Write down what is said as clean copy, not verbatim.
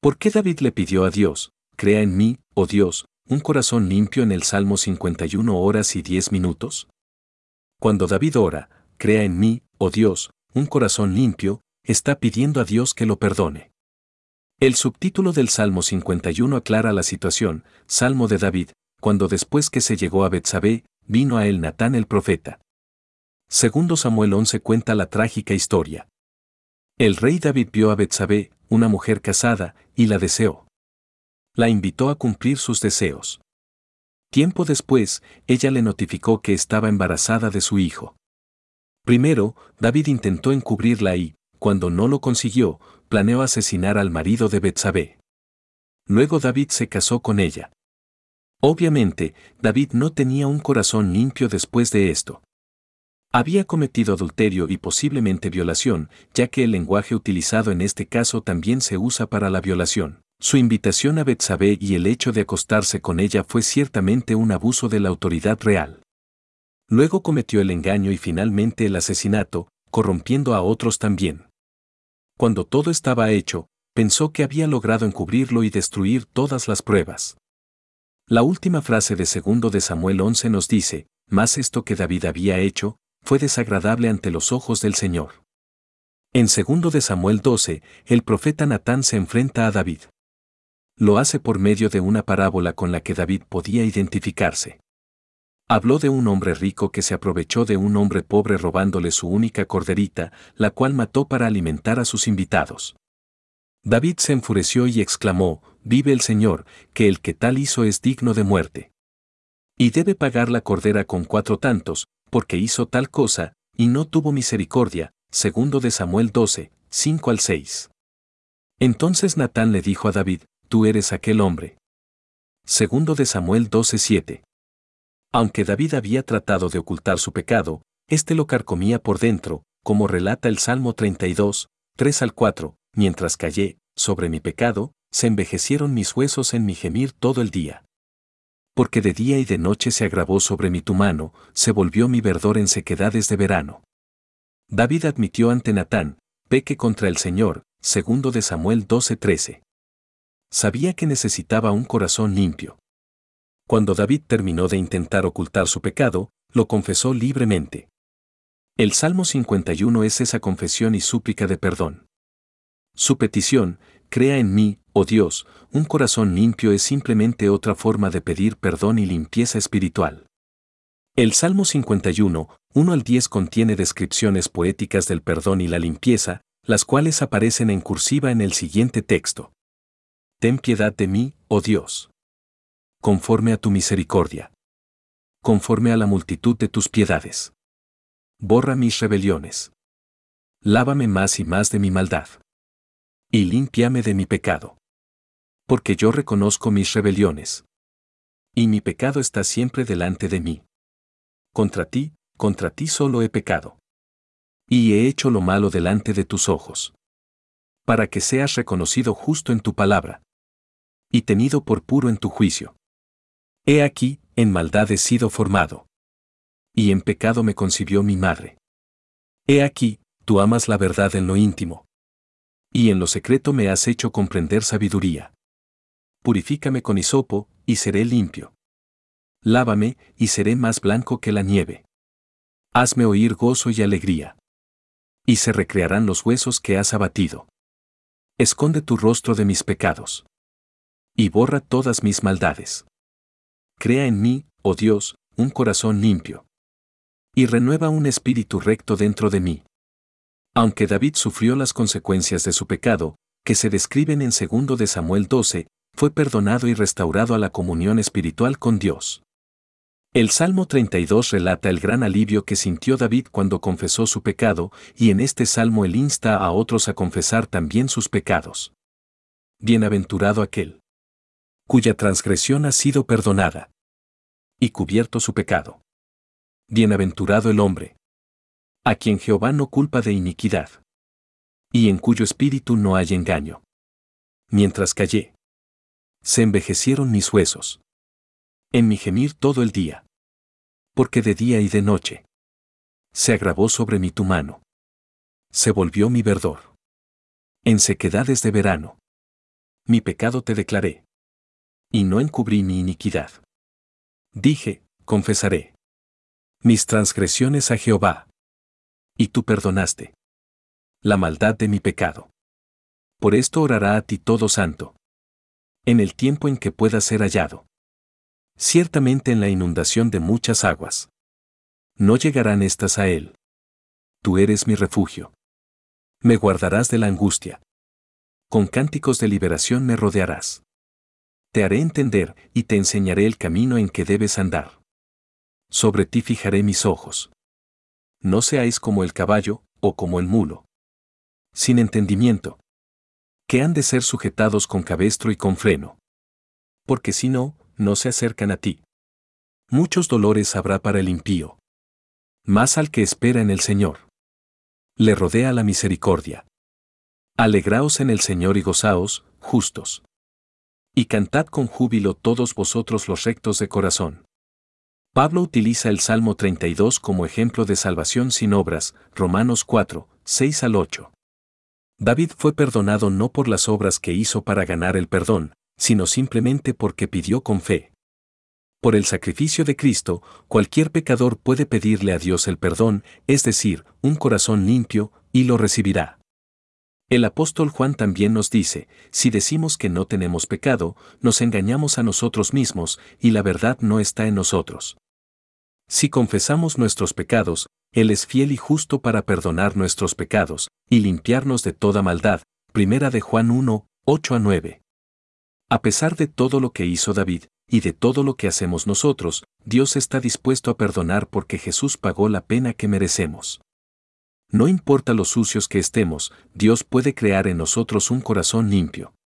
¿Por qué David le pidió a Dios, crea en mí, oh Dios, un corazón limpio en el Salmo 51 horas y 10 minutos? Cuando David ora, crea en mí, oh Dios, un corazón limpio, está pidiendo a Dios que lo perdone. El subtítulo del Salmo 51 aclara la situación, Salmo de David, cuando después que se llegó a Betsabé, vino a él Natán el profeta. Segundo Samuel 11 cuenta la trágica historia. El rey David vio a Betsabé, una mujer casada, y la deseó. La invitó a cumplir sus deseos. Tiempo después, ella le notificó que estaba embarazada de su hijo. Primero, David intentó encubrirla y, cuando no lo consiguió, planeó asesinar al marido de Betsabé. Luego David se casó con ella. Obviamente, David no tenía un corazón limpio después de esto. Había cometido adulterio y posiblemente violación, ya que el lenguaje utilizado en este caso también se usa para la violación. Su invitación a Betsabé y el hecho de acostarse con ella fue ciertamente un abuso de la autoridad real. Luego cometió el engaño y finalmente el asesinato, corrompiendo a otros también. Cuando todo estaba hecho, pensó que había logrado encubrirlo y destruir todas las pruebas. La última frase de 2 de Samuel 11 nos dice, mas esto que David había hecho, fue desagradable ante los ojos del Señor. En 2 de Samuel 12, el profeta Natán se enfrenta a David. Lo hace por medio de una parábola con la que David podía identificarse. Habló de un hombre rico que se aprovechó de un hombre pobre robándole su única corderita, la cual mató para alimentar a sus invitados. David se enfureció y exclamó, vive el Señor, que el que tal hizo es digno de muerte. Y debe pagar la cordera con 4 tantos, porque hizo tal cosa, y no tuvo misericordia. 2 de Samuel 12, 5 al 6. Entonces Natán le dijo a David, tú eres aquel hombre. 2 de Samuel 12, 7. Aunque David había tratado de ocultar su pecado, éste lo carcomía por dentro, como relata el Salmo 32, 3 al 4, mientras callé, sobre mi pecado, se envejecieron mis huesos en mi gemir todo el día. Porque de día y de noche se agravó sobre mí tu mano, se volvió mi verdor en sequedades de verano. David admitió ante Natán, pequé contra el Señor, 2 de Samuel 12, 13. Sabía que necesitaba un corazón limpio. Cuando David terminó de intentar ocultar su pecado, lo confesó libremente. El Salmo 51 es esa confesión y súplica de perdón. Su petición, crea en mí, oh Dios, un corazón limpio es simplemente otra forma de pedir perdón y limpieza espiritual. El Salmo 51, 1 al 10 contiene descripciones poéticas del perdón y la limpieza, las cuales aparecen en cursiva en el siguiente texto. Ten piedad de mí, oh Dios. Conforme a tu misericordia. Conforme a la multitud de tus piedades. Borra mis rebeliones. Lávame más y más de mi maldad. Y límpiame de mi pecado. Porque yo reconozco mis rebeliones. Y mi pecado está siempre delante de mí. Contra ti solo he pecado. Y he hecho lo malo delante de tus ojos. Para que seas reconocido justo en tu palabra. Y tenido por puro en tu juicio. He aquí, en maldad he sido formado. Y en pecado me concibió mi madre. He aquí, tú amas la verdad en lo íntimo. Y en lo secreto me has hecho comprender sabiduría. Purifícame con hisopo, y seré limpio. Lávame, y seré más blanco que la nieve. Hazme oír gozo y alegría. Y se recrearán los huesos que has abatido. Esconde tu rostro de mis pecados. Y borra todas mis maldades. Crea en mí, oh Dios, un corazón limpio. Y renueva un espíritu recto dentro de mí. Aunque David sufrió las consecuencias de su pecado, que se describen en 2 de Samuel 12, fue perdonado y restaurado a la comunión espiritual con Dios. El Salmo 32 relata el gran alivio que sintió David cuando confesó su pecado, y en este salmo él insta a otros a confesar también sus pecados. Bienaventurado aquel cuya transgresión ha sido perdonada y cubierto su pecado. Bienaventurado el hombre a quien Jehová no culpa de iniquidad y en cuyo espíritu no hay engaño. Mientras callé, se envejecieron mis huesos en mi gemir todo el día. Porque de día y de noche se agravó sobre mí tu mano. Se volvió mi verdor en sequedades de verano. mi pecado te declaré. Y no encubrí mi iniquidad. Dije, confesaré mis transgresiones a Jehová. Y tú perdonaste la maldad de mi pecado. Por esto orará a ti todo santo, en el tiempo en que pueda ser hallado. Ciertamente en la inundación de muchas aguas no llegarán estas a él. Tú eres mi refugio. Me guardarás de la angustia. Con cánticos de liberación me rodearás. Te haré entender y te enseñaré el camino en que debes andar. Sobre ti fijaré mis ojos. No seáis como el caballo o como el mulo, sin entendimiento, que han de ser sujetados con cabestro y con freno. Porque si no, no se acercan a ti. Muchos dolores habrá para el impío, mas al que espera en el Señor le rodea la misericordia. Alegraos en el Señor y gozaos, justos. Y cantad con júbilo todos vosotros los rectos de corazón. Pablo utiliza el Salmo 32 como ejemplo de salvación sin obras, Romanos 4, 6 al 8. David fue perdonado no por las obras que hizo para ganar el perdón, sino simplemente porque pidió con fe. Por el sacrificio de Cristo, cualquier pecador puede pedirle a Dios el perdón, es decir, un corazón limpio, y lo recibirá. El apóstol Juan también nos dice, si decimos que no tenemos pecado, nos engañamos a nosotros mismos, y la verdad no está en nosotros. Si confesamos nuestros pecados, Él es fiel y justo para perdonar nuestros pecados, y limpiarnos de toda maldad. Primera de Juan 1, 8 a 9. A pesar de todo lo que hizo David, y de todo lo que hacemos nosotros, Dios está dispuesto a perdonar porque Jesús pagó la pena que merecemos. No importa lo sucios que estemos, Dios puede crear en nosotros un corazón limpio.